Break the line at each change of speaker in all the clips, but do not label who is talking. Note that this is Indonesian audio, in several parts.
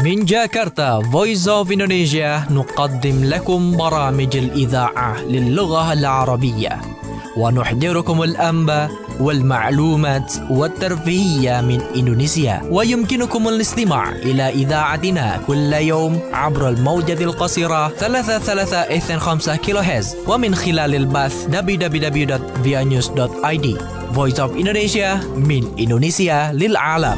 من جاكرتا Voice of Indonesia نقدم لكم برامج الإذاعة للغة العربية، ونحضركم الأنباء والمعلومات والترفيهية من إندونيسيا. ويمكنكم الاستماع إلى إذاعتنا كل يوم عبر الموجة القصيرة 3325 كيلوهرتز، ومن خلال البث www.vianews.id. Voice of Indonesia من إندونيسيا للعالم.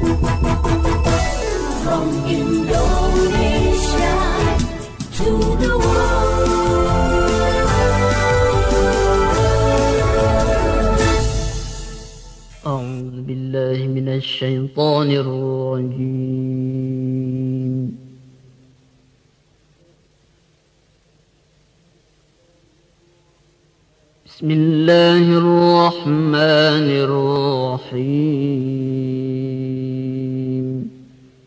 From Indonesia to the world.
أعوذ بالله من الشيطان الرجيم. بسم الله الرحمن الرحيم.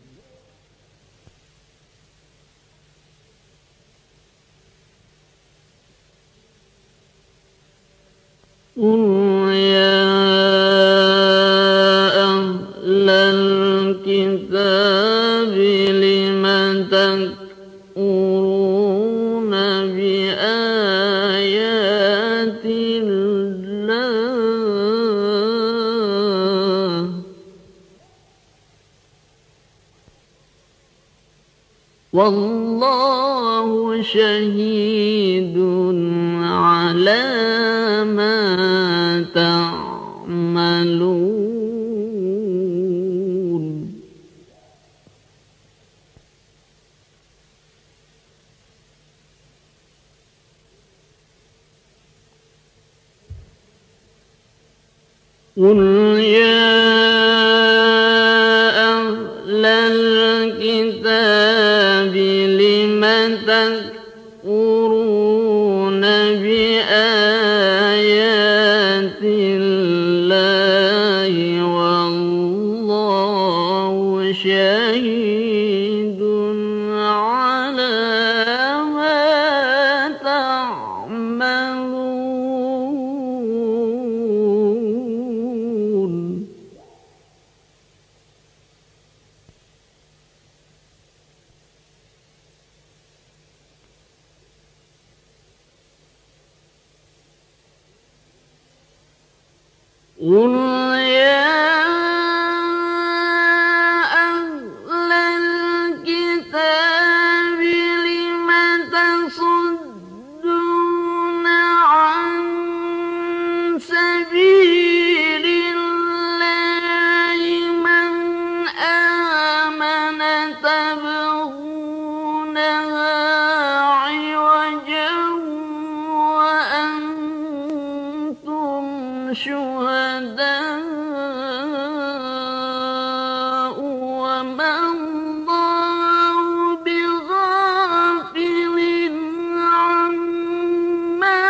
قل يا أهل الكتاب لم تكفرون بآيات الله والله شهيد على ما تعملون. قل يا أهل الكتاب لم تكفرون بآيات الله والله شهيد على ما تعملون. قل يا أهل الكتاب لم تصدون عن سبيل الله من آمن تبغونها عوجا وأنتم شهداء وما الله بغافل عما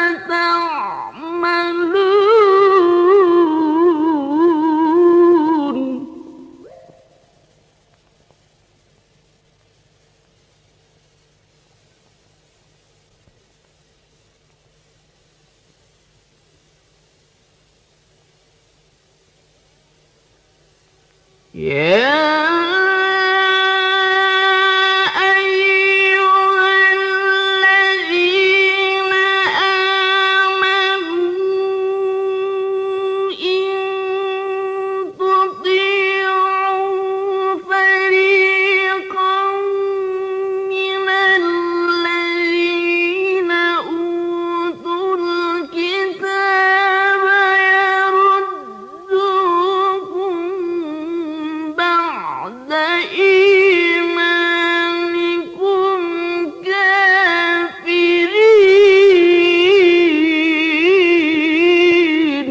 تعملون. يا أيها الذين آمنوا إن تطيعوا فريقا من الذين أوتوا الكتاب يردوكم بعد إيمانكم كافرين.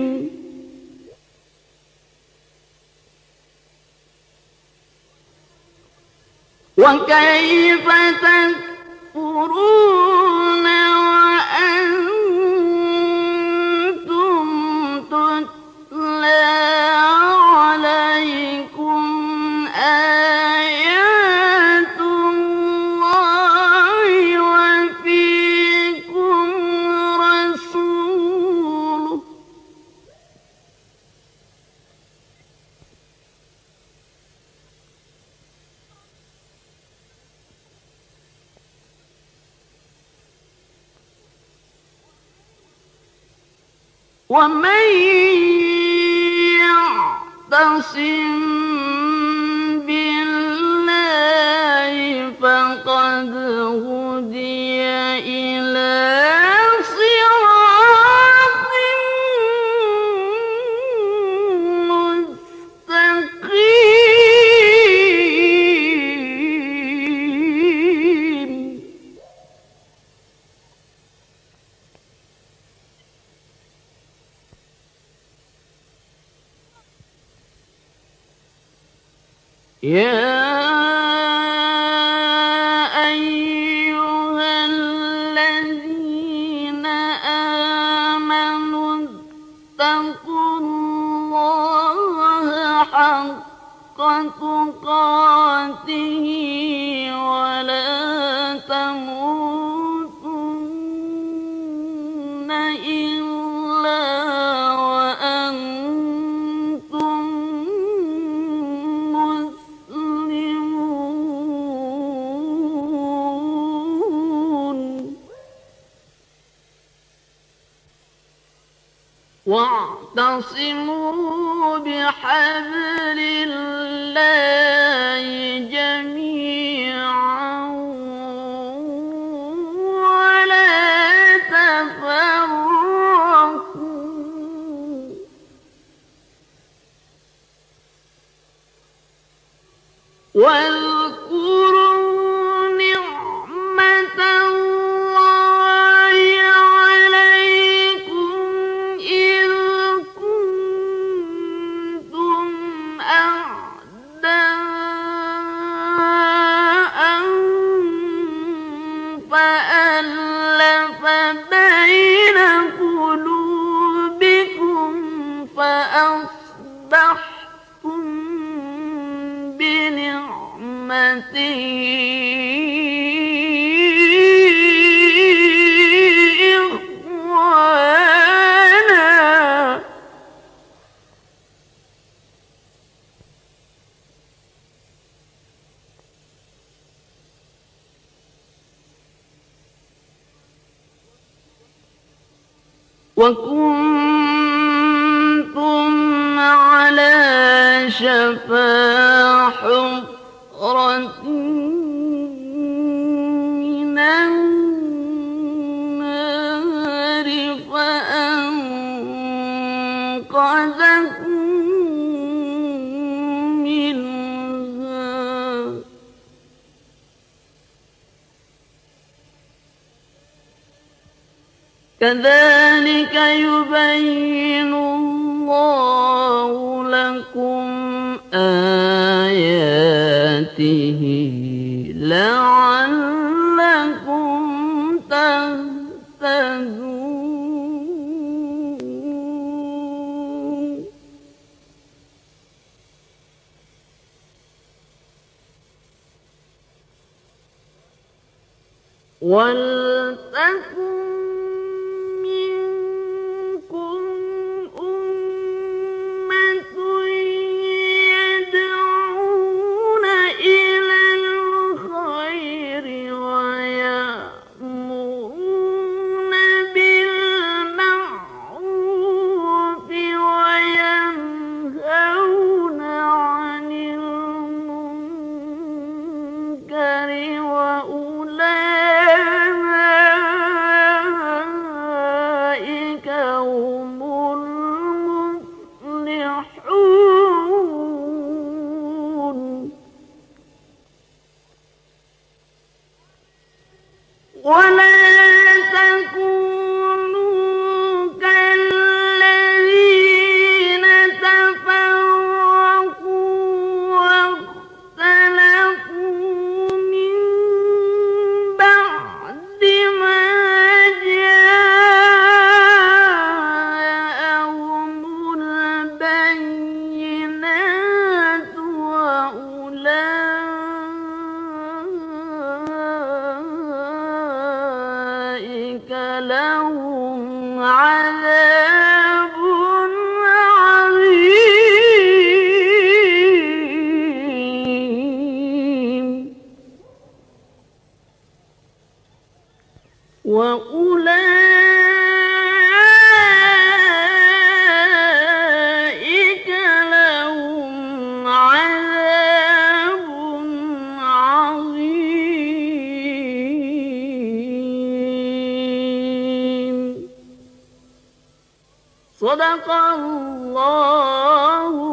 وكيف تكفرون وأنتم تتلى عليكم آيات الله وفيكم رسوله ومن يعتصم بالله فقد هدي إلى صراط مستقيم. يا أيها الذين آمنوا اتقوا الله حق تقاته ولا تموتن إلا وأنتم مسلمون. واعتصموا بحبل الله جميعا ولا تفرقوا. واذكروا نعمة الله عليكم إذ كنتم أعداء فألف بين قلوبكم فأصبحتم بنعمته إخوانا. وكنتم على شفا حفرة من النار فأنقذكم منها. كذلك يبين الله لكم آياته لعلكم تهتدون. ولتكن منكم أمة يدعون إلى الخير ويأمرون بالمعروف وينهون عن المنكر وأولئك صدق الله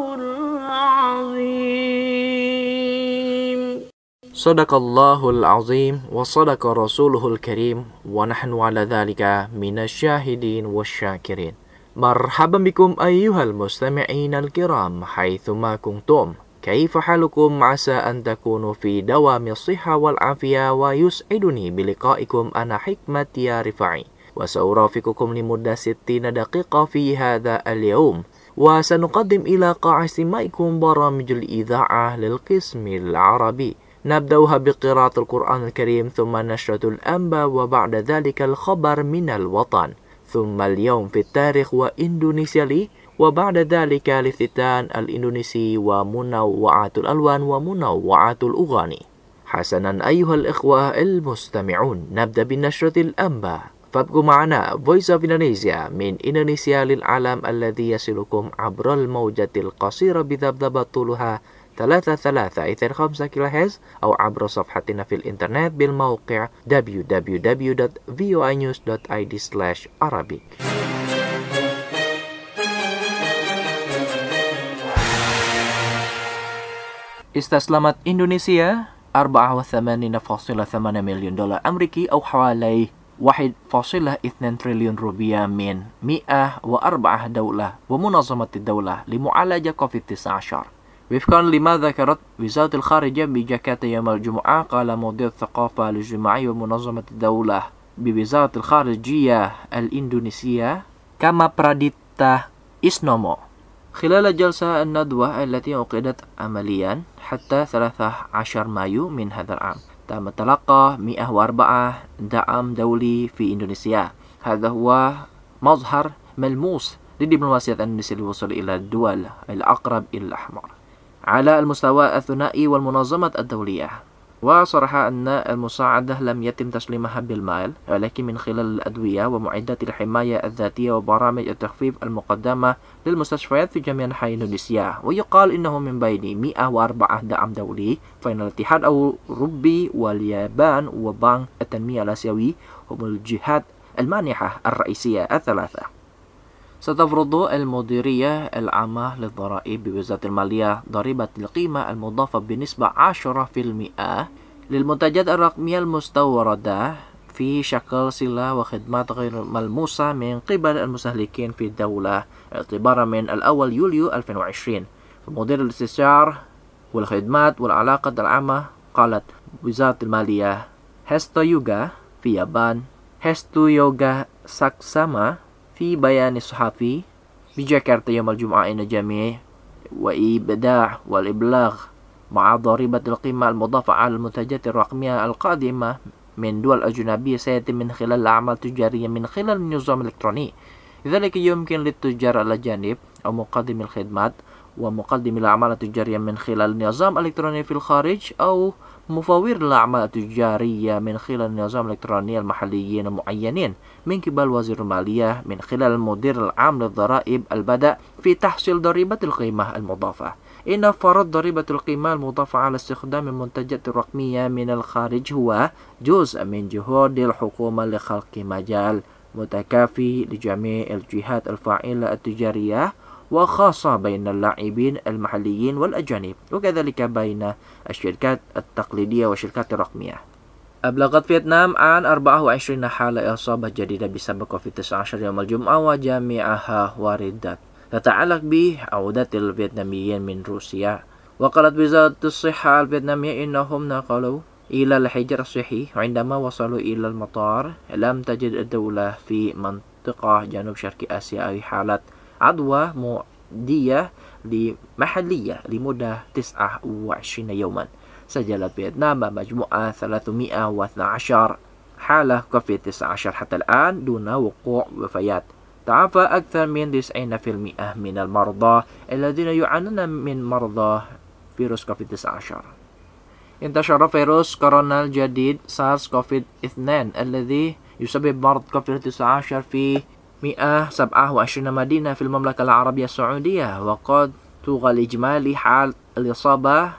العظيم.
Sadaqallahul azim wa sadaqa rasuluhul karim wa nahnu ala dhalika minasyahidin wasyakirin. Marhaban bikum ayyuhal mustami'in al-kiram haythuma kuntum. كيف حالكم؟ عسى أن تكونوا في دوام الصحة والعافية ويسعدني بلقائكم أنا حكمة يا رفاعي وسأرافقكم لمدة 60 دقيقة في هذا اليوم وسنقدم إلى قاع استماعكم برامج الإذاعة للقسم العربي نبدأها بقراءة القرآن الكريم ثم نشرة الأنباء وبعد ذلك الخبر من الوطن ثم اليوم في التاريخ وإندونيسيا لي وبعد ذلك الافتتان الإندونيسي ومنوعات الألوان ومنوعات الأغاني. حسنا أيها الإخوة المستمعون، نبدأ بنشرة الأنباء، فابقوا معنا Voice of Indonesia من إندونيسيا للعالم الذي يصلكم عبر الموجة القصيرة بذبذبة طولها 33.5 كيلوهرتز أو عبر صفحتنا في الإنترنت بالموقع www.voinews.id/Arabic. استسلمت إندونيسيا 84.8 مليون دولار أمريكي أو حوالي 1.2 تريليون روبيا من 104 دولة ومنظمة الدولة لمعالجة كوفيد-19. وفقا لما ذكرت وزارة الخارجية بجاكرتا يوم الجمعة، قال مدير الثقافة الاجتماعية ومنظمة الدولة بوزارة الخارجية الإندونيسية كاما براديتا إسنومو خلال جلسة الندوة التي عقدت عمليا حتى 13 مايو من هذا العام، تم تلقى 104 دعم دولي في إندونيسيا. هذا هو مظهر ملموس لدبلوماسية إندونيسيا للوصول إلى الدول الأقرب إلى الأحمر على المستوى الثنائي والمنظمة الدولية. وصرح أن المساعدة لم يتم تسليمها بالمال، ولكن من خلال الأدوية ومعدات الحماية الذاتية وبرامج التخفيف المقدمة للمستشفيات في جميع أنحاء إندونيسيا. ويقال إنه من بين 104 دعم دولي فإن الاتحاد الأوروبي واليابان وبنك التنمية الآسيوي هم الجهات المانحة الرئيسية الثلاثة. ستفرض المديرية العامة للضرائب بوزارة المالية ضريبة القيمة المضافة بنسبة 10% للمنتجات الرقمية المستوردة في شكل سلع وخدمات غير ملموسة من قبل المستهلكين في الدولة اعتبارا من الأول يوليو 2020. مدير الاستشار والخدمات والعلاقات العامة قالت وزارة المالية هستو يوغا في يابان هستو يوغا ساكساما في بيان صحفي بجاكرتا يوم الجمعة إن الجميع وإبداع والإبلاغ مع ضريبة القيمة المضافة على المنتجات الرقمية القادمة من دول أجنبية سيتم من خلال الأعمال التجارية من خلال النظام الإلكتروني. لذلك يمكن للتجار الأجانب أو مقدمي الخدمات ومقدمي الأعمال التجارية من خلال النظام الإلكتروني في الخارج أو مفوض الأعمال التجارية من خلال النظام الإلكتروني المحليين المعينين من قبل وزير المالية من خلال المدير العام للضرائب البدء في تحصيل ضريبة القيمة المضافة. إن فرض ضريبة القيمة المضافة على استخدام المنتجات الرقمية من الخارج هو جزء من جهود الحكومة لخلق مجال متكافي لجميع الجهات الفاعلة التجارية وخاصة بين اللاعبين المحليين والأجانب وكذلك بين الشركات التقليدية والشركات الرقمية. أبلغت فيتنام عن 24 حالة إصابة جديدة بسبب كوفيد-19 يوم الجمعة وجميعها واردات تتعلق بعودة الفيتناميين من روسيا. وقالت وزارة الصحة الفيتنامية إنهم نقلوا إلى الحجر الصحي عندما وصلوا إلى المطار. لم تجد الدولة في منطقة جنوب شرق آسيا أي حالات عدوى معدية محلية لمدة 29 يوما. سجلت فيتنام مجموعة 312 حالة كوفيد-19 حتى الآن دون وقوع وفيات. تعافى أكثر من 90% من المرضى الذين يعانون من مرضى فيروس كوفيد-19. انتشر فيروس كورونا الجديد سارس كوفيد-2 الذي يسبب مرض كوفيد-19 في 127 مدينة في المملكة العربية السعودية، وقد توغى الإجمالي حال الإصابة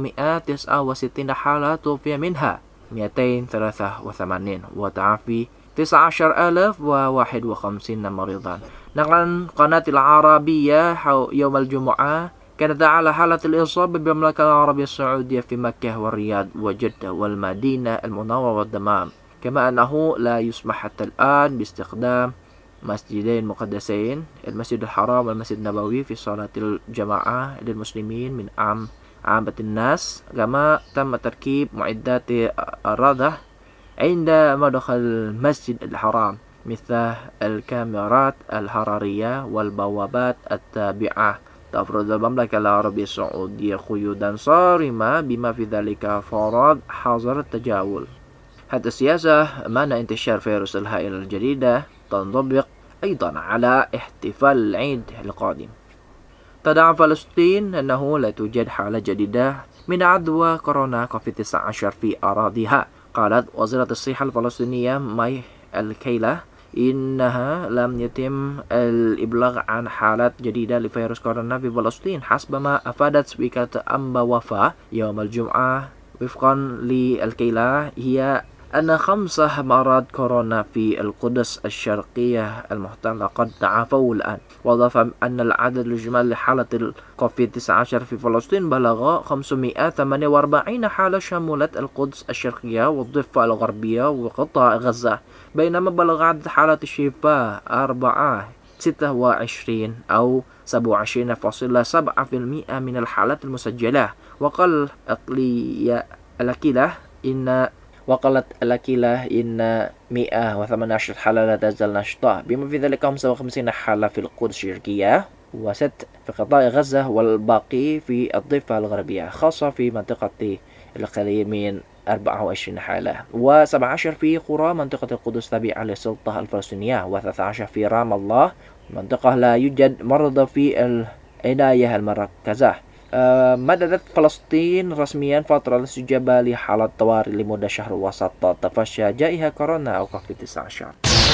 46,869 حالة توفي منها 283 وتعافي 19,051 مريضا. نقلا قناة العربية يوم الجمعة كانت على حالة الإصابة بالمملكة العربية السعودية في مكة والرياض وجدة والمدينة المنورة والدمام، كما أنه لا يسمح حتى الآن باستخدام مسجدين مقدسين، المسجد الحرام والمسجد النبوي، في صلاة الجماعة للمسلمين من عامة الناس. كما تم تركيب معدات الرادة عند مدخل المسجد الحرام مثل الكاميرات الحرارية والبوابات التابعة. تفرض المملكة العربية السعودية قيودا صارمة بما في ذلك فرض حظر التجول. هذه السياسة مانع انتشار فيروس الهائلة الجديدة تنطبق أيضا على احتفال العيد القادم. تدعى فلسطين أنه لا توجد حالة جديدة من عدوى كورونا كوفيد-19 في أراضيها. قالت وزيرة الصحة الفلسطينية ماي الكيلة إنها لم يتم الإبلاغ عن حالات جديدة لفيروس كورونا في فلسطين، حسب ما أفادت سبيكة أنبا وفا يوم الجمعة. وفقا للكيلة هي أن 5 مرضى كورونا في القدس الشرقية المحتلة قد تعافوا الآن. وأضاف أن العدد الإجمالي لحالة الكوفيد-19 في فلسطين بلغ 548 حالة شملت القدس الشرقية والضفة الغربية وقطاع غزة، بينما بلغ عدد حالات الشفاء 26 أو 27.7% من الحالات المسجلة. وقالت الأكيلة إن 118 حالة لا تزال نشطة، بما في ذلك 55 حالة في القدس الشرقية و6 في قطاع غزة والباقي في الضفة الغربية، خاصة في منطقة القليل من 24 حالة و17 في قرى منطقة القدس تابعة للسلطة الفلسطينية و13 في رام الله، منطقة لا يوجد مرضى في العناية المركزة. مددت فلسطين رسميا فترة الاستجابة لحالة طوارئ لمدة شهر وسط تفشى جائحة كورونا أو كوفيد-19.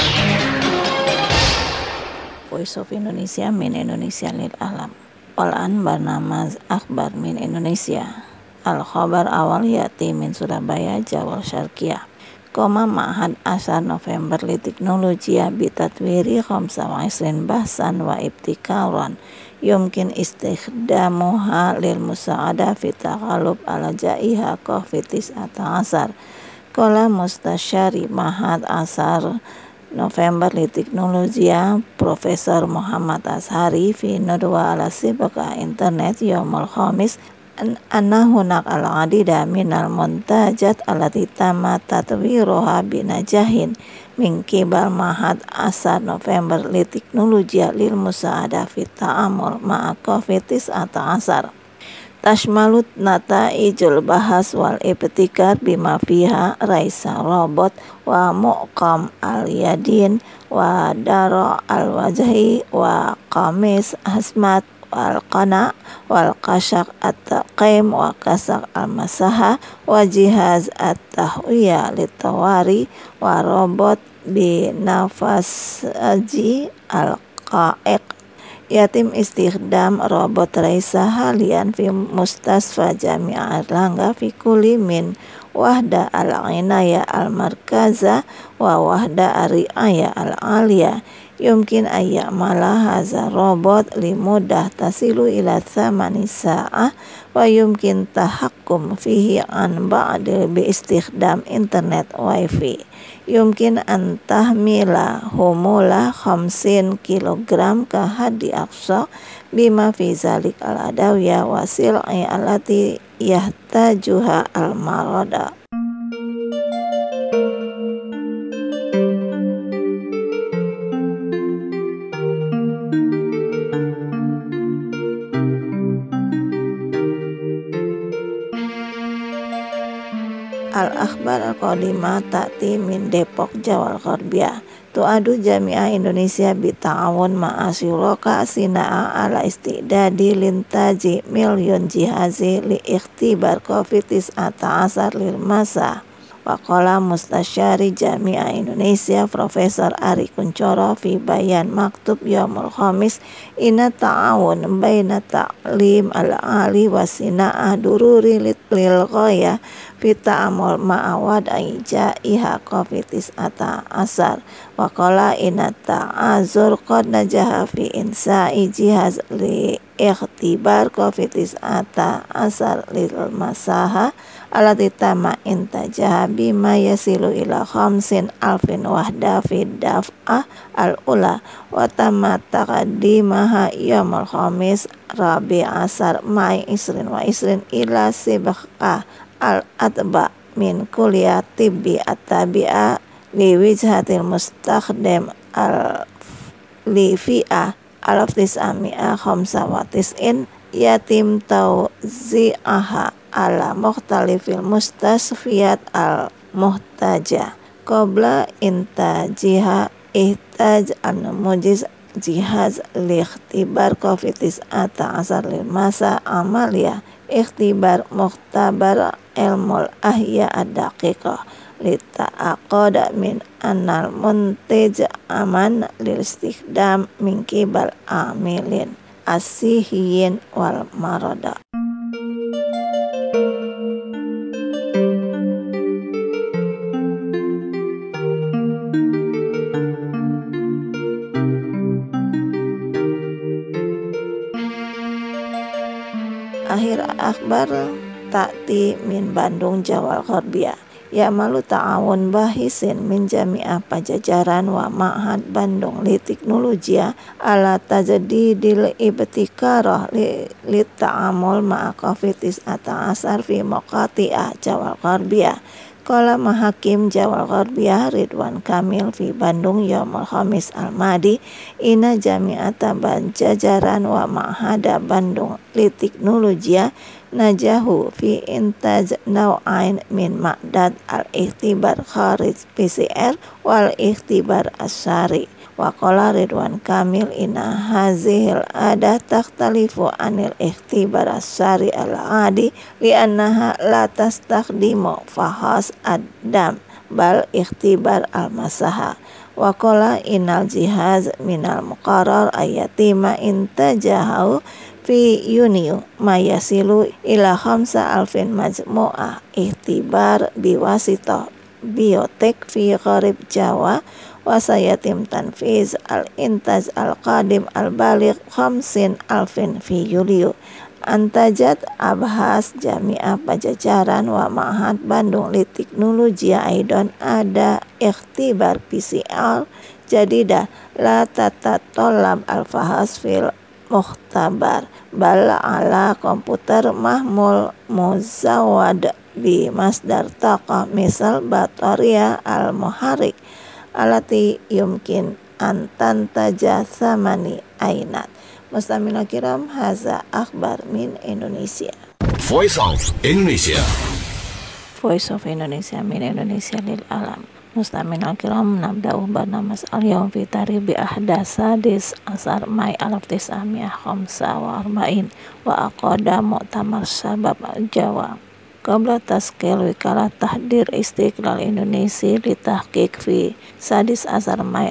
Voice of Indonesia min Indonesia lil alam. Al-an bernama akhbar min Indonesia. Al-khabar awal yati min Surabaya Jawa Syarqiyah. Ma'had Asar November li teknologiya bitatwiri 25 bahsan wa ibtikaran yumkin istikhdamuha lil musa'ada fi taghalub ala jaiha COVID-19. Qala mustasyari Ma'had Asar November li teknologiya Profesor Muhammad Ashari fi nadwa ala sibaka internet yaumul khamis anna hunak al-adida minal muntajat allati tama tatwiruha binajahin min qibal Ma'had Asar November li teknologiya lil musa'ada fi ta'amul ma'a COVID-19. Tashmalut nata'ijul bahas wal ibtikar bima fiha raisa robot wa muqam al-yadin wa dara al-wajhi wa qamis asmat wal qana wal qashaq at-taqim wa kasak al-masaha wa jihaz at-tahwiya litawari wa robot binafasaji al-qa'iq. Yatim istikhdam robot raisa halian fi mustasfa Jami'ah Erlangga fi kulli min wahda al-inaya al-markaza wa wahda ar-ri'aya al-aliyah. Yumkin ayya'mala haza robot limudah tasilu ila 8 sa'ah wa yumkin tahakkum fihi an ba'dil bi istikhdam internet wifi. Yumkin an tahmila humula 50 kilogram ka hadi aqsa bima fi zalik al-adawiyah wa sil'i allati yahtajuha al-marada. Al-akhbar al-qadimah ta'ti min Depok Jawa Gharbiyah. Tu'adu Jami'ah Indonesia bita'awun ma'asyuroka sina'a ala istidadi lintaji milyun jihazi li ikhtibar COVID-19 lil masa Waqala Mustasyari Jami'ah Indonesia Profesor Ari Kuncoro fi bayan maktub Yaumul Khamis inna ta'awun baina ta'lim al-ali wa sina'ah dururi lil ghaya fi ta'amul ma'awad aija'iha COVID-19 asar. Waqala inna ta'azur qad najaha fi insa'i jihaz li ikhtibar COVID-19 asar lil masaha alati tama intajaha bima yasilu ila 50,000 wahda fi daf'ah al-ula wa tamma taqaddimaha yaumul khamis rabi asar mai isrin wa isrin ila sibqah al-atba min kuliah tibbi at-tabi'ah li wijhatil mustakhdam li fi'ah al-995 yatim tauzi'aha ala mukhtalifil mustasfiyat al-muhtaja qabla intajiha ihtaj an-mujiz jihaz li-ikhtibar COVID-19 lil masa amaliyah ikhtibar mukhtabar ilmul ahya ad-daqiqah lita'aqada min annal muntij aman lil istikdam min kibal amilin asihiyin wal marada. Akhir akhbar ta'ti min Bandung Jawa Gharbiyah Ya'malu ta'awun bahisin min jami'ah pajajaran wa ma'had Bandung li teknologia ala tajdidil ibtikarah li ta'amul ma'a COVID-19 asar fi maqati'ah Jawa Gharbiyah. Qala Mahakim Jawa Gharbiyah Ridwan Kamil fi Bandung Yaumul Khamis al-Madi ina jami'ata pajajaran wa ma'hada Bandung li teknologia najahu fi intaj naw'ain min ma'dad al-ikhtibar kharij PCR wal ikhtibar asyari. Waqala Ridwan Kamil inna hazihil adah takhtalifu anil ikhtibar asyari al-adi li'annaha la tastakhdimu fahas ad-dam bal ikhtibar al-masaha. Waqala innal jihaz minal muqarrar ayatima intajahu fi Yuniu mayasilu ila 5,000 majmu'ah ikhtibar biwasitah biotek fi gharib Jawa wa sayatim tanfiz al-intaj al-qadim al-baligh 50,000 fi Yuliu. Antajat abhas jami'ah pajajaran wa ma'had Bandung li teknologi aidan ada ikhtibar PCR jadidah la tatatolab al-fahas fil mukhtabar bal ala komputer mahmul muzawad bi masdar taqah misal bataria al-muharik alati yumkin antantaja samani ainat. Mustamina kiram haza akhbar min Indonesia.
Voice of Indonesia.
Voice of Indonesia min Indonesia lil alam. Mustamina kiram nabda'u barnamas al-yawm fi tarikh bi ahdasa dis asar mai 1945 wa aqada mu'tamar sabab Jawa qabla taskil wikalah tahdir istiqlal Indonesia li tahqiq fi sadis asar mai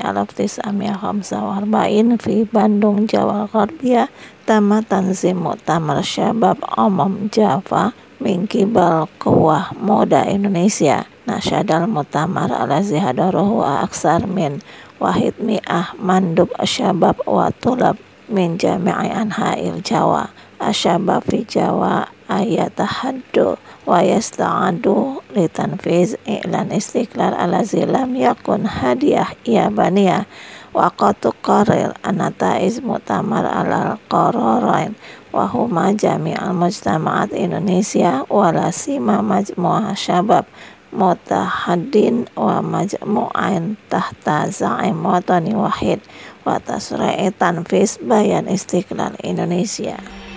1945 fi Bandung Jawa Gharbiyah tama tanzim mu'tamar syabab umum Java min kibal Quwah Muda Indonesia. Nasyadal mu'tamar alazi hadaruhu aksar min wahid mi'ah mandub syabab wa tulab min jami'i anha'il Jawa. Asyabab fi Jawa ayatahaddu wa yasta'adu li tanfiz i'lan istiqlal alazi lam yakun hadiah yabaniyah wa qad tuqarrir anataiz mu'tamar alal qararain wa huma jami'al mujtama'at Indonesia wala sima majmu'ah syabab mutahaddin wa majmu'ain tahta za'im watani wahid wa tasri'i tanfiz bayan istiqlal Indonesia.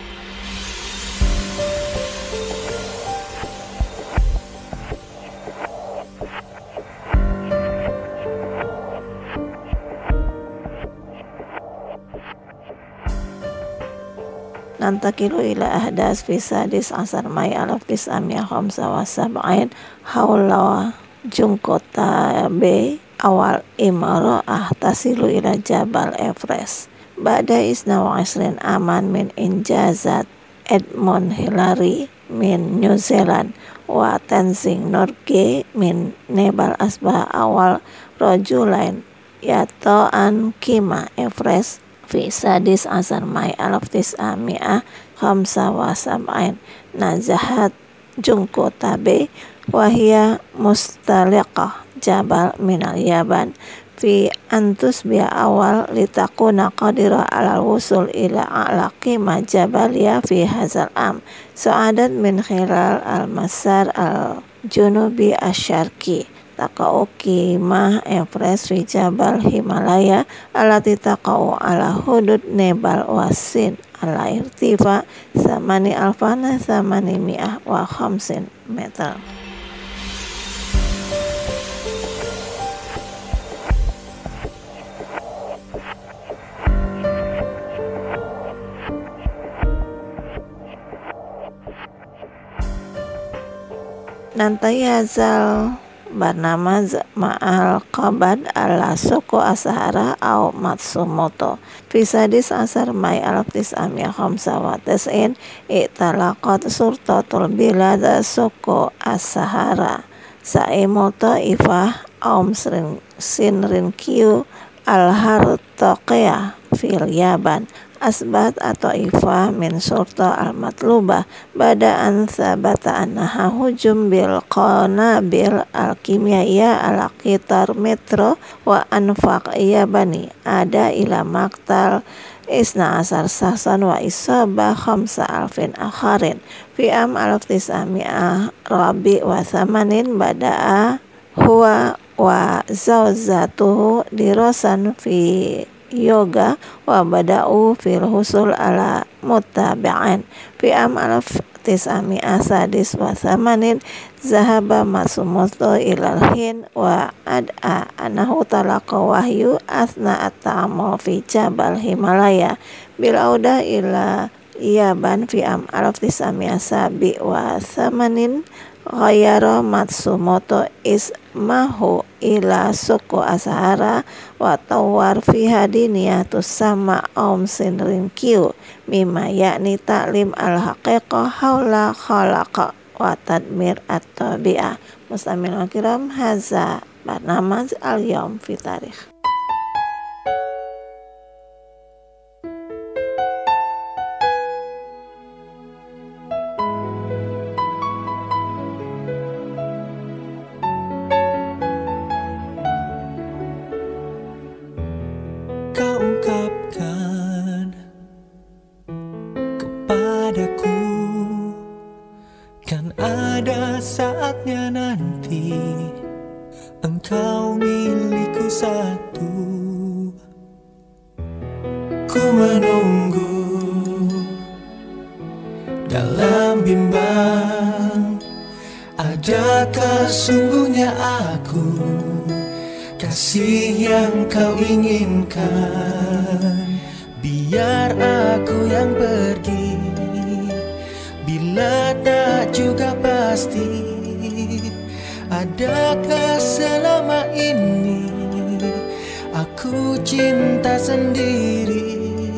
Nantakilu ila ahdas fi sadis asar mai 1975 haula Jungkota B awal imro'ah tasilu ila Jabal Everest. Ba'da isna wa isrin aman min injazat Edmund Hillary min New Zealand wa Tenzing Norgay min Nepal asbah awal rojulain yato'an kima Everest fi sadis asar mai alaf tis'ami'ah khamsa wa sab'ain nazahat Jungkota B wahia mustaliqah Jabal minal Yaban fi antus biya awal litakuna qadira alal wusul ila a'la qima jabaliya fi hazal am sa'adat min khilal al-masar al-junubi asyarki taqa'u qimah Everest fi Jabal Himalaya alati taqa'u ala hudud Nepal wa Sin ala irtifa samani alfana samani mi'ah wa khamsin meter. Nantayazal bernama ma'al qabad ala suku asahara au Matsumoto fisadis asar mai alaf tis'amiyah khamsa wa tis'in italaqat surtatul bilad suku asahara saimoto ifah aum sinrin kiu al-hartaqiyah fil Yaban asbat atau ifah min surta al-matlubah bada'an sabata annaha hujum bil qanabil al-kimiyaya ala qitar metro wa anfaq Yabani ada ila maktal isna asar sahsan wa isabah khamsa alfin akharin fi am alaf tis'ami'ah rabi wa thamanin bada'a huwa wa zawzatuhu dirosan fi yoga wa bada'u fil husul ala muttabi'an fi am alaf tis'ami'ah sadis wa thamanin zahaba Matsumoto ilal Hind wa ad'a anahu talaqa wahyu asna at-ta'amul fi Jabal Himalaya bil auda ila Yaban fi am alaf tis'ami'ah sabi wa thamanin ghayara Matsumoto ismahu ila suku asahara wa tawar fi hadiniyatus sama sinrin kiu mimma yakni ta'lim al-haqiqah hawla khalaqa wa tadmir at-tabi'ah. Mustamil al-kiram haza barnamaz al-yawm fi tarikh.
Kau ungkapkan kepadaku, kan ada saatnya nanti engkau milikku satu. Ku menunggu dalam bimbang, adakah sungguhnya aku kasih yang kau inginkan? Biar aku yang pergi bila tak juga pasti. Adakah selama ini aku cinta sendiri?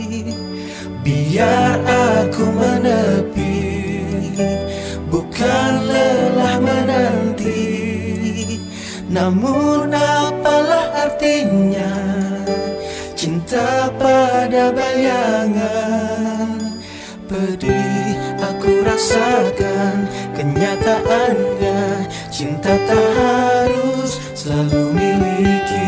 Biar aku menepi, bukan lelah menanti. Namun apalah artinya cinta pada bayangan? Pedih aku rasakan kenyataannya, cinta tak harus selalu miliki.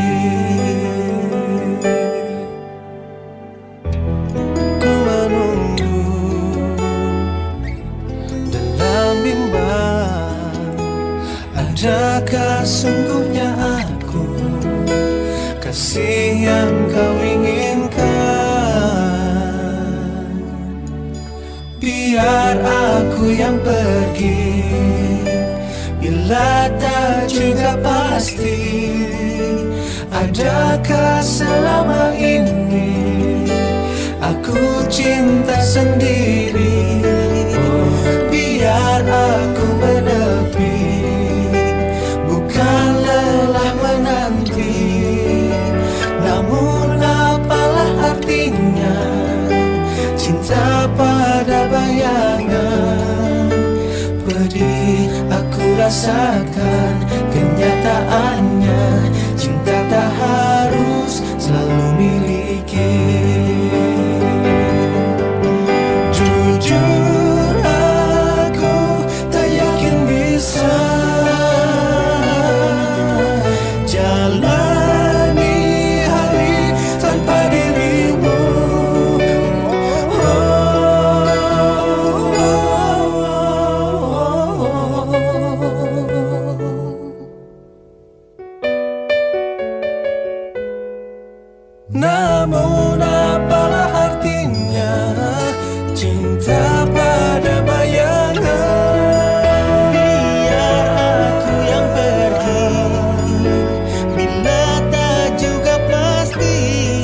Ku menunggu dalam bimbang, adakah sungguhnya aku kasih yang kau inginkan? Biar aku yang pergi bila tak juga pasti. Adakah selama ini aku cinta sendiri? Biar aku menepi, bukan cinta pada bayangan. Pedih aku rasakan kenyataannya, cinta tak harus selalu miliki. Jujur aku tak yakin bisa jalani hari tanpa dirimu. Namun apalah artinya cinta pada bayangan. Biar aku yang pergi bila tak juga pasti.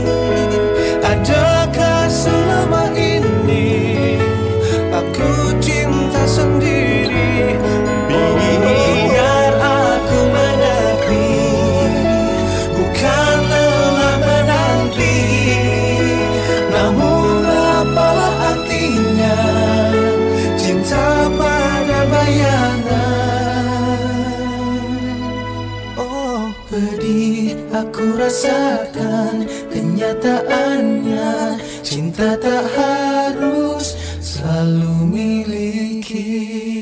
Adakah selama ini aku cinta sendiri? Biar aku menepi, bukan lelah menanti. Namun apalah artinya cinta pada bayangan. Oh, pedih aku rasakan kenyataannya, cinta tak harus selalu miliki.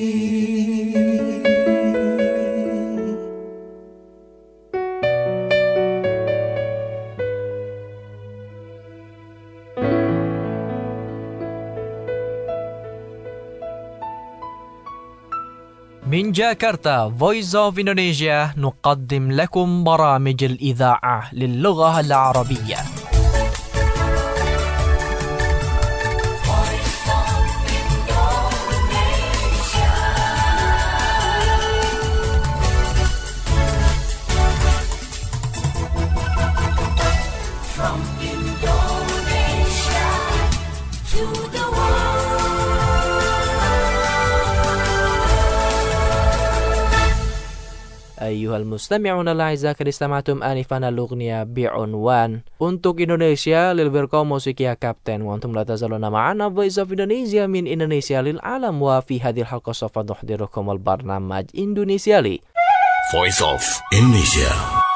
من جاكرتا Voice of Indonesia نقدم لكم برامج الإذاعة للغة العربية.
From Indonesia to the
أيها المستمعون الأعزاء قد استمعتم آنفا الأغنية بعنوان Untuk Indonesia للفرقة موسيقية كابتن وأنتم لا تزالون معنا Voice of Indonesia من إندونيسيا للعالم وفي هذه الحلقة سوف نحضركم البرنامج إندونيسيالي
Voice of Indonesia.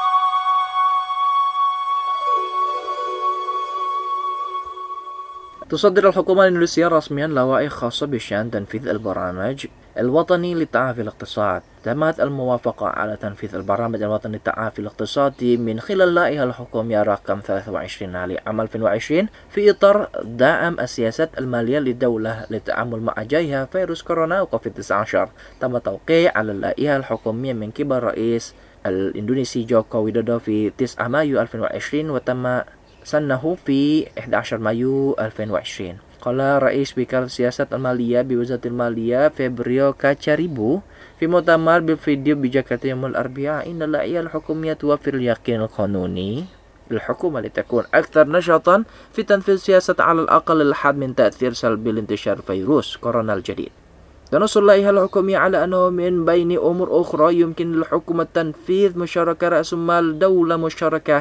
تصدر الحكومة الإندونيسية رسميا لوائح خاصة بشأن تنفيذ البرنامج الوطني للتعافي الاقتصادي. تمت الموافقة على تنفيذ البرنامج الوطني للتعافي الاقتصادي من خلال اللائحة الحكومية رقم 23 لعام 2020 في إطار دعم السياسات المالية للدولة للتعامل مع جائحة فيروس كورونا وكوفيد-19. تم التوقيع على اللائحة الحكومية من قبل رئيس الإندونيسي جوكو ويدودو في 9 مايو 2020 وتم سنه في 11 مايو 2020. قال رئيس وكالة السياسات المالية بوزارة المالية فابريو كاتشاريبو في مؤتمر بالفيديو بجاكرتا يوم الأربعاء إن اللائحة الحكومية توفر اليقين القانوني للحكومة لتكون أكثر نشاطا في تنفيذ سياسة على الأقل للحد من تأثير سلبي لانتشار فيروس كورونا الجديد. تنص اللائحة الحكومية على أنه من بين أمور أخرى يمكن للحكومة تنفيذ مشاركة رأس مال دولة مشاركة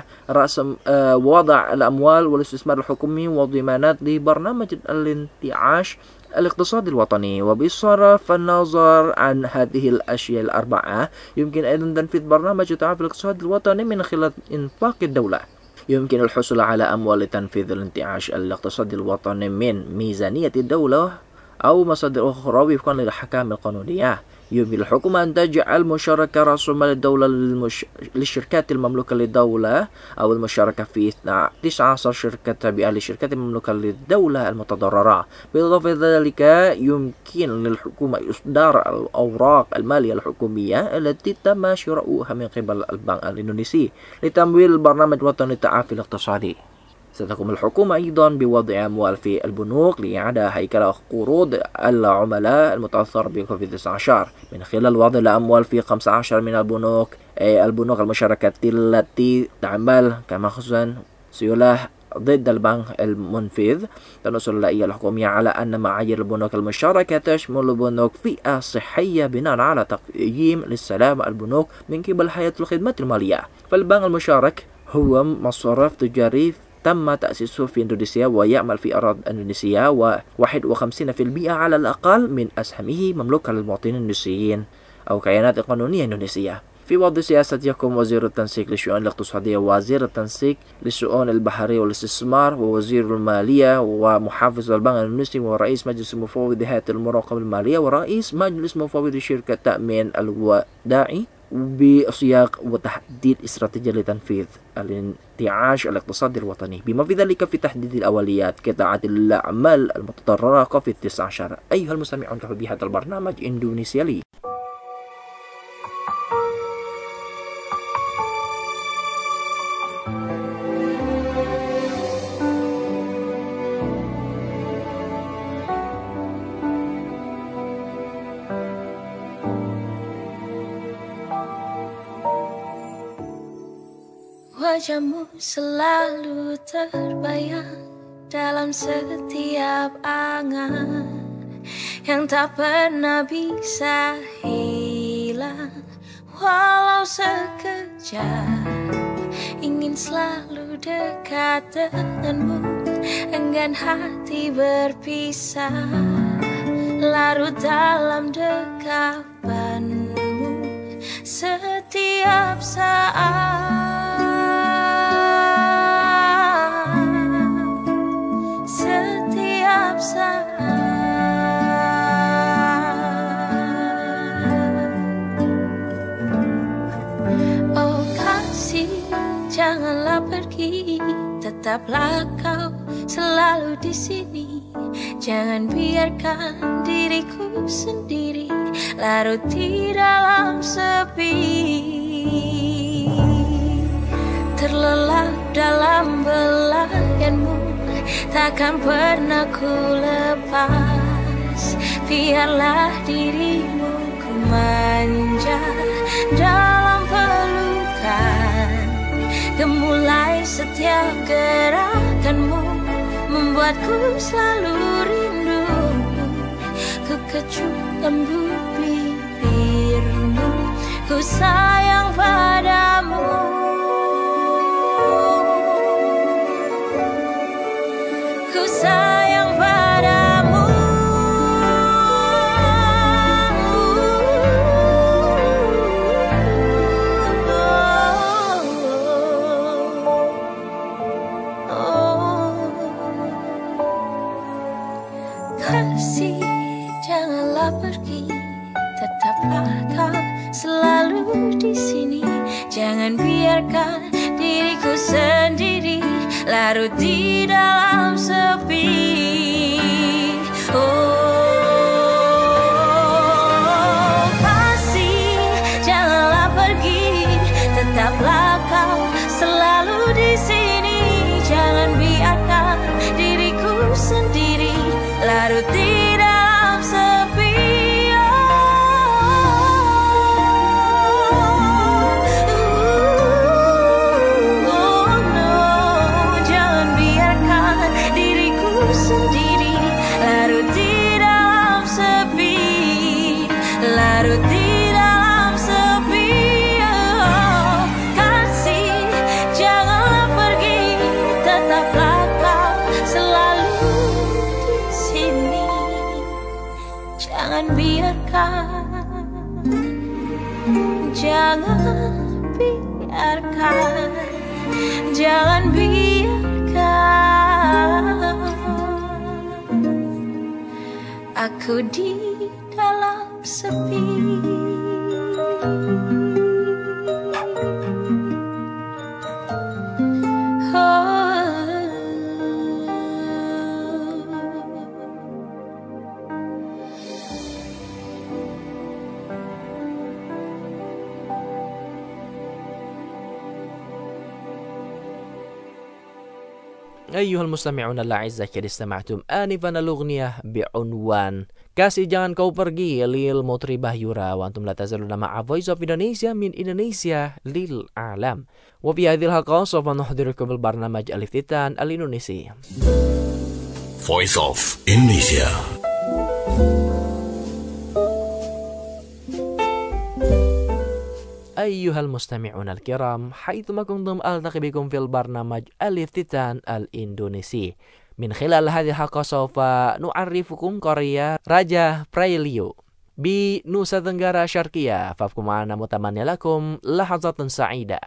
وضع الأموال والاستثمار الحكومي وضمانات لبرنامج الانتعاش الاقتصادي الوطني. وبصرف النظر عن هذه الأشياء الأربعة يمكن أيضا تنفيذ برنامج التعافي الاقتصادي الوطني من خلال إنفاق الدولة. يمكن الحصول على أموال لتنفيذ الانتعاش الاقتصادي الوطني من ميزانية الدولة أو مصادر أخرى وفقا للأحكام القانونية. يمكن الحكومة أن تجعل مشاركة رأس مال الدولة للشركات المملوكة للدولة أو المشاركة في 19 شركة تابعة للشركات المملوكة للدولة المتضررة. بالإضافة إلى ذلك يمكن للحكومة إصدار الأوراق المالية الحكومية التي تم شراؤها من قبل البنك الإندونيسي لتمويل البرنامج الوطني للتعافي الاقتصادي. ستقوم الحكومة أيضا بوضع أموال في البنوك لإعادة هيكلة قروض العملاء المتأثر بكوفيد-19 من خلال وضع الأموال في 15 من البنوك البنوك المشاركة التي تعمل كمخزن سيولة ضد البنك المنفذ. تنص اللائحة الحكومية على أن معايير البنوك المشاركة تشمل بنوك فئة صحية بناء على تقييم للسلام البنوك من قبل هيئة الخدمات المالية. فالبنك المشارك هو مصرف تجاري تم تأسيسه في إندونيسيا ويعمل في أراضي إندونيسيا، و51% على الأقل من أسهمه مملوكة للمواطنين الإندونيسيين أو كيانات قانونية إندونيسية. في وضع سياسة يقوم وزير التنسيق للشؤون الاقتصادية ووزير التنسيق للشؤون البحرية والاستثمار ووزير المالية ومحافظ البنك الإندونيسي ورئيس مجلس المفوض هيئة المراقبة المالية ورئيس مجلس مفوض شركة تأمين الودائع، بسياق وتحديد استراتيجية لتنفيذ الانتعاش الاقتصادي الوطني، بما في ذلك في تحديد الأولويات قطاعات الأعمال المتضررة كوفيد-19. أيها المستمعون في هذا البرنامج إندونيسيا لي.
Wajahmu selalu terbayang dalam setiap angan yang tak pernah bisa hilang, walau sekejap. Ingin selalu dekat denganmu, enggan hati berpisah, larut dalam dekapanmu setiap saat. Oh kasih, janganlah pergi, tetaplah kau selalu di sini. Jangan biarkan diriku sendiri larut di dalam sepi, terlelap dalam belayanmu, takkan pernah ku lepas. Biarlah dirimu ku manja dalam pelukan, gemulai setiap gerakanmu, membuatku selalu rindu. Ku kecup lembut bibirmu, ku sayang padamu. Ku sayang padamu. Kasih, janganlah pergi, tetaplah kau selalu di sini. Jangan biarkan diriku sendiri larut di dalam sepi. Oh kasih, janganlah pergi, tetaplah kau selalu di sini. Jangan biarkan diriku sendiri larut di dalam sepi. Sendiri larut di dalam sepi, larut di dalam sepi. Oh, kasih, janganlah pergi, tetaplah kau selalu di sini. Jangan biarkan, jangan biarkan, jangan biarkan aku di dalam sepi.
أيها المستمعون الأعزاء كده استمعتم آنفا الأغنية بعنوان Kasih Jangan Kau Pergi Lil Mutribah Yura وأنتم لا تزالون مع Voice of Indonesia من إندونيسيا للعالم. وفي هذه الحلقة سوف نحضركم البرنامج الافتتان الإندونيسي
Voice of Indonesia.
أيها المستمعون الكرام، حيثما كنتم ألتقي بكم في البرنامج الافتتان الإندونيسي. من خلال هذه الحلقة سوف نعرفكم قرية راجا برايليو بنوسا تنغارا شرقية. فابقوا معنا متمنى لكم لحظات سعيدة.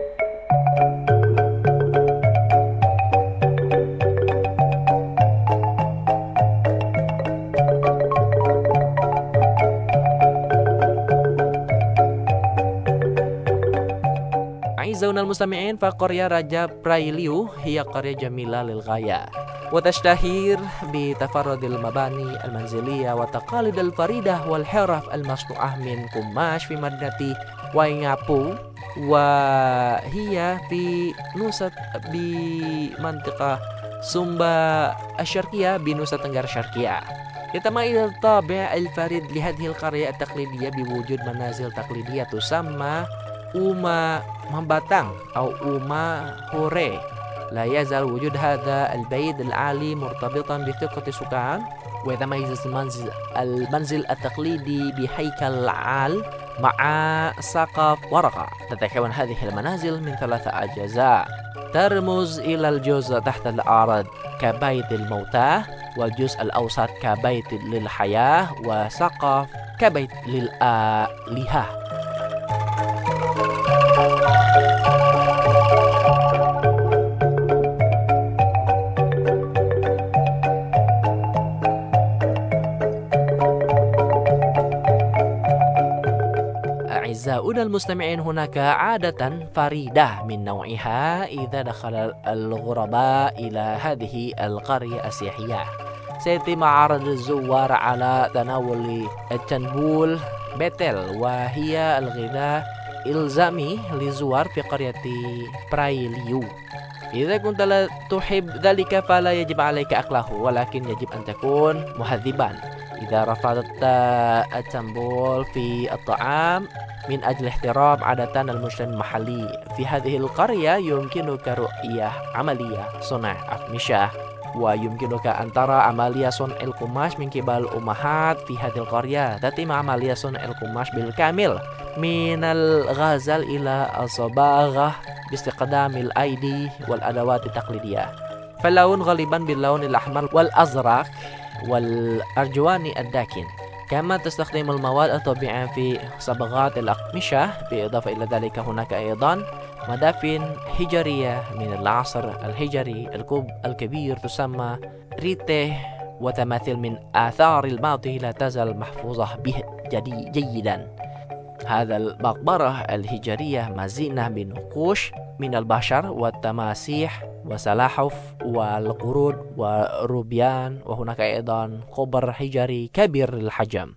أعزائنا المستمعين، فقرية راجا برايليو هي قرية جميلة للغاية، وتشتهر بتفرد المباني المنزلية والتقاليد الفريدة والحرف المصنوعة من قماش في مدينة واينغابو، وهي في نوسا بمنطقة سومبا الشرقية بنوسا تنغارا الشرقية. يتميز الطابع الفريد لهذه القرية التقليدية بوجود منازل تقليدية تسمى أوما مباتang أو أوما هوري. لا يزال وجود هذا البيت العالي مرتبطا بثقة السكان، ويتميز المنزل التقليدي بهيكل عال مع سقف ورقة. تتكون هذه المنازل من 3 أجزاء ترمز إلى الجزء تحت الأرض كبيت الموتى، والجزء الأوسط كبيت للحياة، وسقف كبيت للآلهة. أعزائنا المستمعين، هناك عادة فريدة من نوعها إذا دخل الغرباء إلى هذه القرية السياحية. سيتم عرض الزوار على تناول التنبول بتل، وهي الغذاء إلزامي للزوار في قرية برايليو. إذا كنت لا تحب ذلك فلا يجب عليك أكله، ولكن يجب أن تكون مهذبا. إذا رفضت التنبول في الطعام من أجل احترام عادة المجتمع المحلي في هذه القرية، يمكنك رؤية عملية صنع أقمشة، ويمكنك أن ترى عملية صنع القماش من قبل الأمهات في هذه القرية. تتم عملية صنع القماش بالكامل من الغزل إلى الصباغة باستخدام الأيدي والأدوات التقليدية. فاللون غالبا باللون الأحمر والأزرق والأرجواني الداكن. كما تستخدم المواد الطبيعية في صبغات الأقمشة. بالإضافة إلى ذلك هناك أيضا مدافن حجرية من العصر الحجري الكبير تسمى ريته، وتماثيل من آثار الماضي لا تزال محفوظة به جيدا. هذا المقبرة الحجرية مزينة بنقوش من البشر والتماسيح وسلاحف والقرود والروبيان، وهناك أيضا قبر حجري كبير الحجم.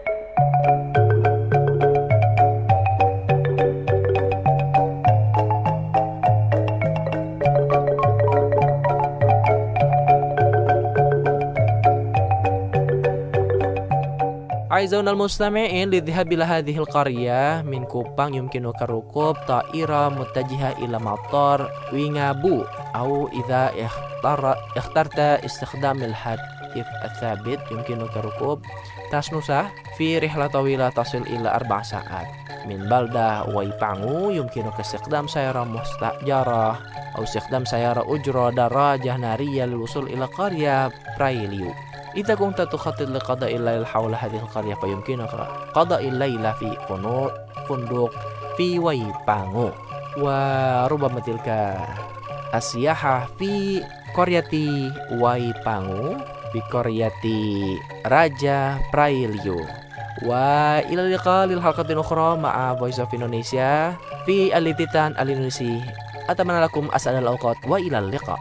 أعزائنا المستمعين، للذهاب إلى هذه القرية من كوبانغ يمكنك ركوب طائرة متجهة إلى مطار وينغابو، أو إذا اخترت استخدام الهاتف الثابت يمكنك ركوب تاسنوسا في رحلة طويلة تصل إلى 4 ساعات. من بلدة وايبانغو يمكنك استخدام سيارة مستأجرة أو استخدام سيارة أجرة دراجة نارية للوصول إلى قرية برايليو. إذا كنت تخطط لقضاء الليل حول هذه القرية فيمكنك قضاء الليلة في فندق في وايبانغو، وربما تلك السياحة في قرية وايبانغو بقرية راجا برايليو. وإلى اللقاء للحلقة أخرى مع Voice of Indonesia في الافتتان الإندونيسي. أتمنى لكم أسعد الأوقات وإلى اللقاء.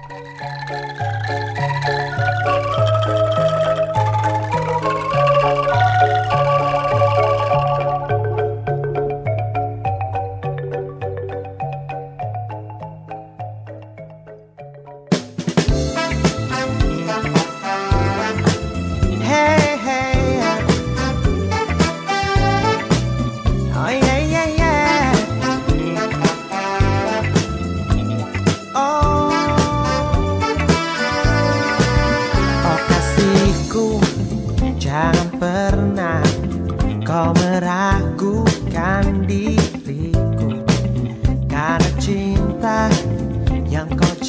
Oh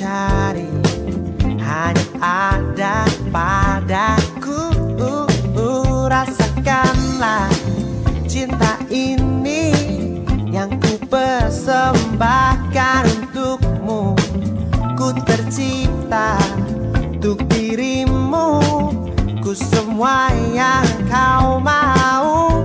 cari hanya ada padaku. Rasakanlah cinta ini yang ku persembahkan untukmu. Ku tercipta untuk dirimu, ku semua yang kau mau.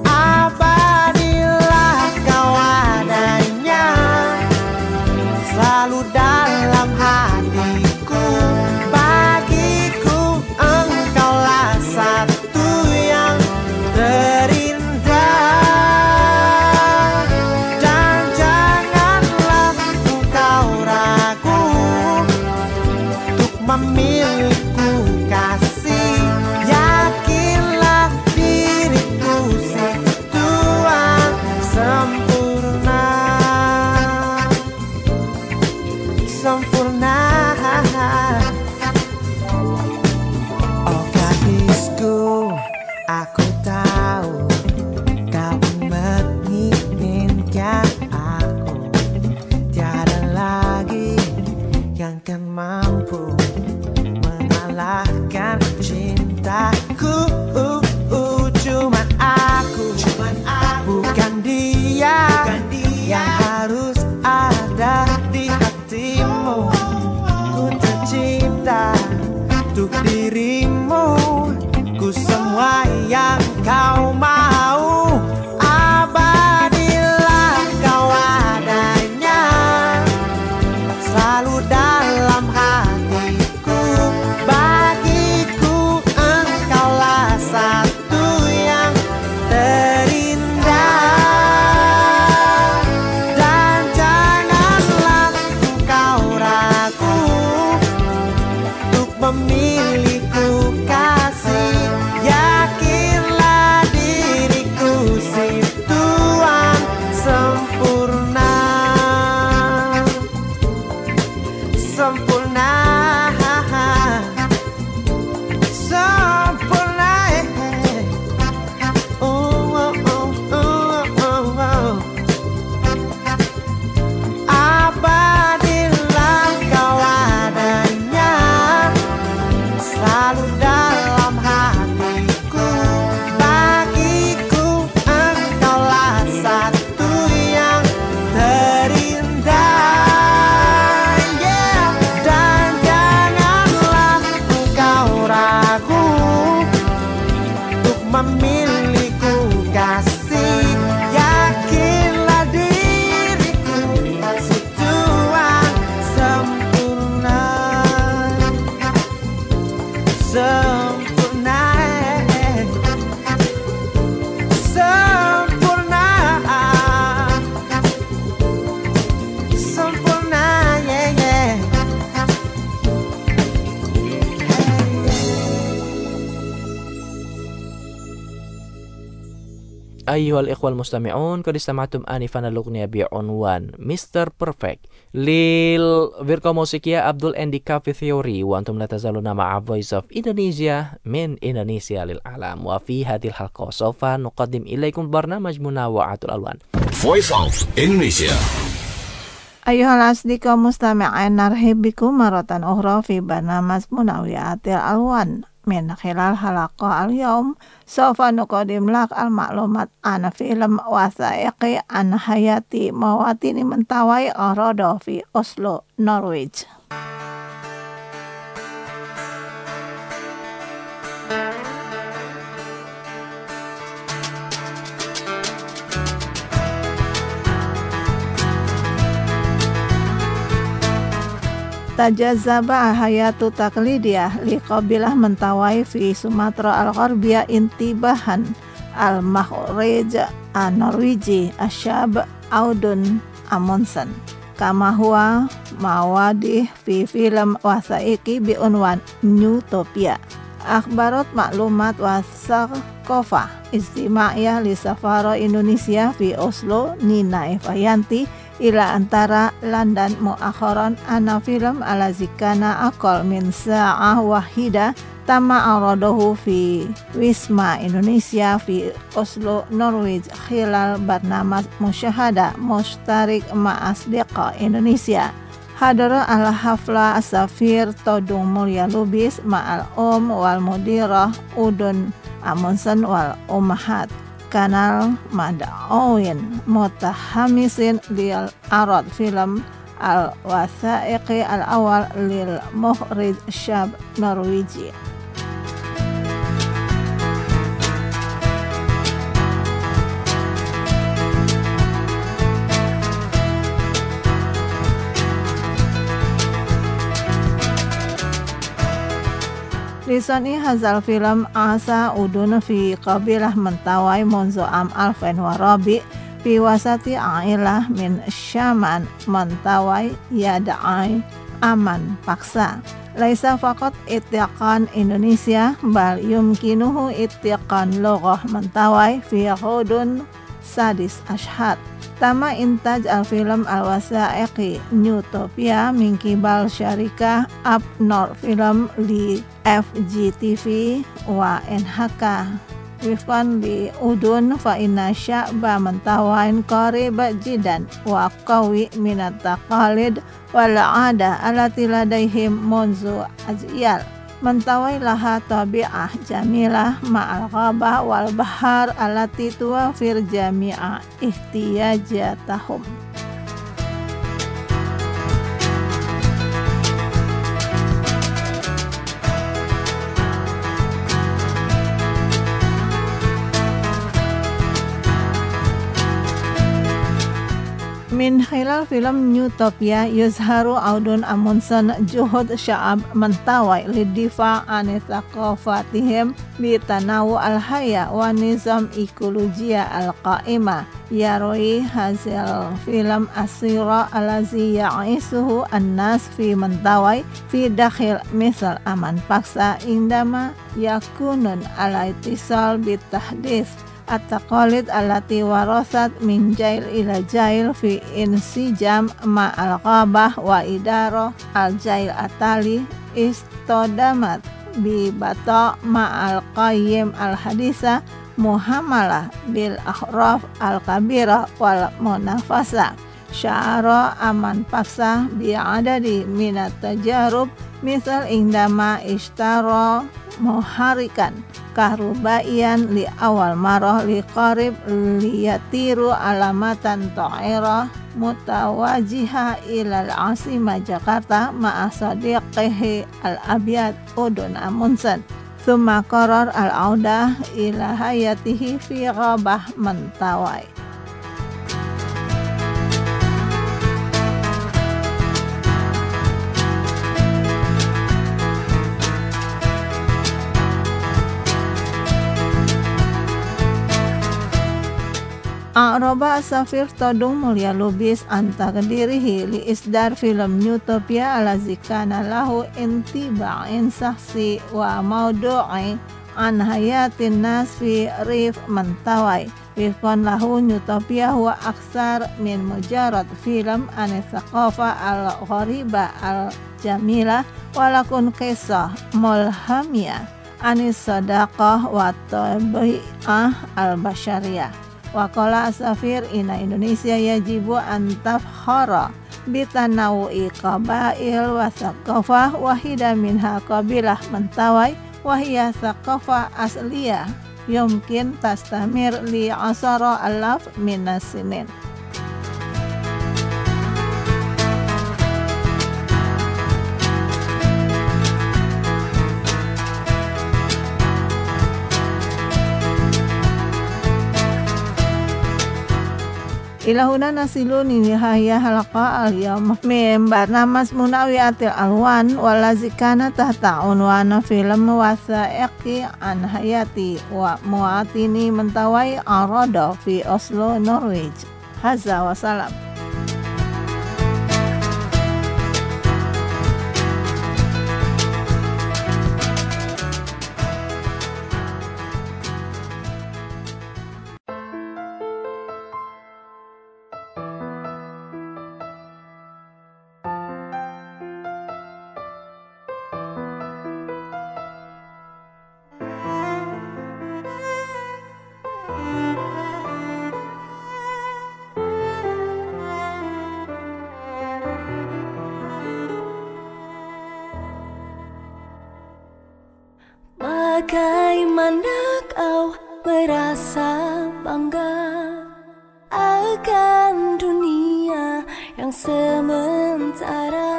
Abadilah kau adanya, selalu dalam hatiku. Bagiku engkaulah satu yang terindah, dan janganlah engkau ragu untuk memilihku kasih. Yakinlah diriku si Tuhan sempurna, sempurna. Oh gadisku, aku tahu kau menginginkan aku. Tiada lagi yang kan mampu mengalahkan cintaku. Cuman aku, bukan dia, yang harus ada di hatimu. Ku tercipta untuk dirimu, ku semua yang kau mau. Abadilah kau adanya, selalu dalam hatiku. Bagiku engkaulah satu yang terindah, dan janganlah engkau ragu untuk memilihku kasih. Yakinlah diriku si Tuhan sempurna, sempurna, sempurna. Abadilah kau adanya, selalu dalam hatiku. Bagiku engkaulah satu yang terindah, yeah. Dan janganlah engkau ragu untuk memilihku kasih. Yakinlah diriku si Tuhan sempurna, sempurna, sempurna, sempurna, yeah, yeah.
أيها الإخوة المستمعون قد استمعتم آنفا الأغنية بعنوان مستر بيرفكت للفرقة الموسيقية عبدul and the Cafe Theory. وأنتم لا تزالون مع Voice of Indonesia من إندونيسيا للعالم. وفي هذه الحلقة سوف نقدم إليكم برنامج منوعات الألوان.
Voice of Indonesia.
أيها الأصدقاء المستمعين، نرحب بكم مرة أخرى في برنامج منوعات الألوان. من خلال حلقة اليوم سوف نقدم لك المعلومات عن فيلم وثائقي عن حياة مواطني mentawai Orodo في أوسلو، نرويج. Tajazaba hayatu taklidiyah liqabilah mentawai fi Sumatera al-Gharbiyah intibahan al-Makhrij an-Norwiji asyab Audun Amundsen kama huwa mawadih fi film wasaiki biunwan Newtopia. Akhbarot maklumat wasaqofah istima'iyah li safara Indonesia fi Oslo Nina Evayanti ila antara London muakhiran ana film ala zikana aqal min sa'ah wahida tama aradohu fi Wisma Indonesia fi Oslo Norwich khilal barnamaj musyahada mushtarik ma'asdiqa Indonesia Hadara al-hafla asafir Todung Mulya Lubis ma'al wal mudirah Udun Amundsen wal ummahat kanal mad'awin mutahamisin lil arad film al-wasaiqi al-awal lil muhrij syab Norwegia. Lisani hazal film asa udun fi qabilah mentawai munzu am alfen warabi fi wasati ailah min syaman mentawai yada'ai aman paksa. Laisa faqat itiqan Indonesia bal yumkinuhu itiqan lughah mentawai fi hudun sadis ashhad. Tama intaj al-film al-wasaiqi Newtopia min kibal syarikah Abnor Film li FGTV wa NHK wifqan li udun fa inna sya'ba mentawain qarib jidan wa qawi minat taqalid wal 'ada allati ladaihim munzu ajyal. Mentawai laha tabi'ah jamilah ma'al ghabah wal bahar allati tuwafir jami'a ihtiyajatahum. Min khilal film Newtopia yuzharu Audun Amundsen juhud sya'ab mentawai lidifa an thaqafatihim bi tanawu al-haya wa nizam ekolojia al-qa'imah. Yaroi hasil film asira alazi ya'isuhu an-nas fi mentawai fi dakhil misal aman paksa indama yakunun ala itisal bitahdis at-taqalid allati warasat min jail ila jail fi insijam ma'al ghabah wa idarah al-jail atali istodamat bi bata ma'al qayyim al-hadisa muhamalah bil akhraf al-kabira wal munafasa. Sya'ara aman paksa bi adadi minat tajarub misal indama ishtara muharikan kahrubaian li awal marah li qarib liyatiru alamatan ta'ira mutawajiha ilal asima Jakarta ma'a sadiqihi al-abyad Udun Amundsen thumma qarar al-audah ila hayatihi fi ghabah mentawai. A'roba Safir Todung Mulya Lubis antaqdirihi li isdar film Newtopia alazi kana lahu intiba'in saksi wa maudu'i an hayatin nas fi rif mentawai wifqan lahu Newtopia huwa aksar min mujarad film an thaqafa al-ghariba al-jamilah walakun kisah mulhamiyah anis sadaqah wa tabi'ah al-bashariyah. Waqala Safir ina Indonesia yajibu an tafkhara bitanawu'i qabail wa thaqafah wahida minha qabilah mentawai wahiyya thaqafah asliyah yumkin tastamir li asara alaf minas sinin. Ilahuna nasilun nihaya halqa al-yawm min barnamas munawiyatil alwan walazikana tahta unwana film wasaiqi an hayati wa muatini mentawai arada fi Oslo, Norway. Hadza wa salam.
Bagaimana kau merasa bangga akan dunia yang sementara?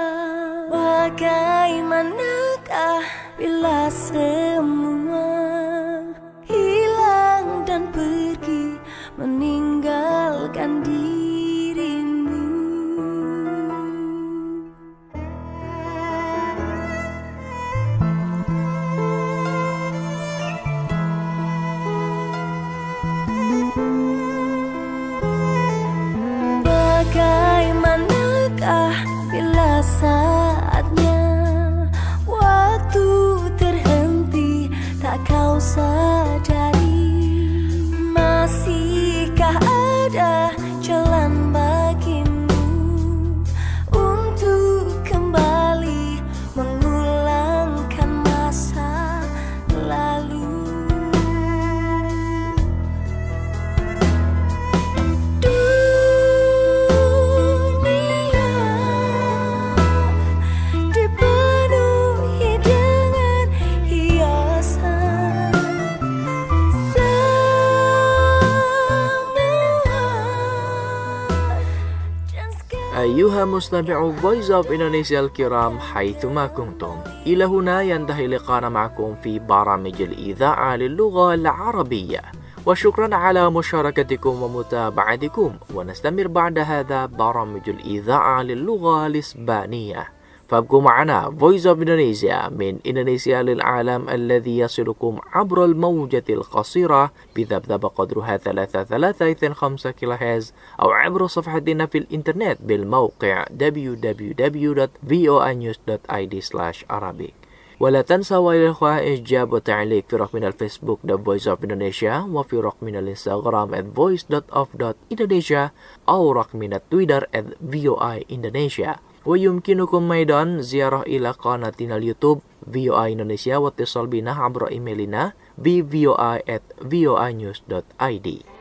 Bagaimanakah bila semua hilang dan pergi meninggalkan dirimu? Bagaimanakah bila saatnya waktu terhenti tak kau sadari? Masihkah ada jalan bagimu untuk kembali mengulangkan masa lalu?
أيها مستمعو Voice of Indonesia الكرام حيثما كنتم، إلى هنا ينتهي لقاءنا معكم في برامج الإذاعة للغة العربية، وشكرا على مشاركتكم ومتابعتكم. ونستمر بعد هذا برامج الإذاعة للغة الإسبانية، فابقوا معنا Voice of Indonesia من إندونيسيا للعالم الذي يصلكم عبر الموجة القصيرة بذبذب قدرها 3.325 كيلوهرتز، أو عبر صفحتنا في الإنترنت بالموقع www.voanews.id/Arabic. ولا تنسوا أيها الأخوة إعجاب وتعليق في رقمنا الفيسبوك The Voice of Indonesia، وفي رقمنا الإنستغرام @voice.of.indonesia، أو رقمنا التويتر @voindonesia. ويمكنكم أيضا زيارة إلى قناتنا اليوتيوب VOA Indonesia، واتصال بنا عبر إيميلنا vvoi@voanews.id.